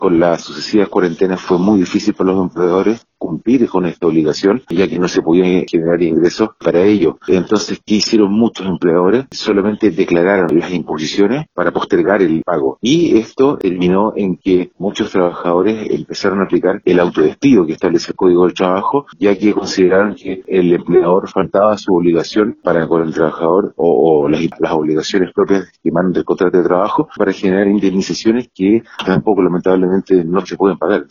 con las sucesivas cuarentenas fue muy difícil para los empleadores cumplir con esta obligación, ya que no se podían generar ingresos para ello. Entonces, ¿qué hicieron muchos empleadores? Solamente declararon las imposiciones para postergar el pago. Y esto terminó en que muchos trabajadores empezaron a aplicar el autodespido que establece el Código del Trabajo, ya que consideraron que el empleador faltaba a su obligación para con el trabajador o las obligaciones propias que emanan del contrato de trabajo para generar indemnizaciones que tampoco lamentablemente no se pueden pagar.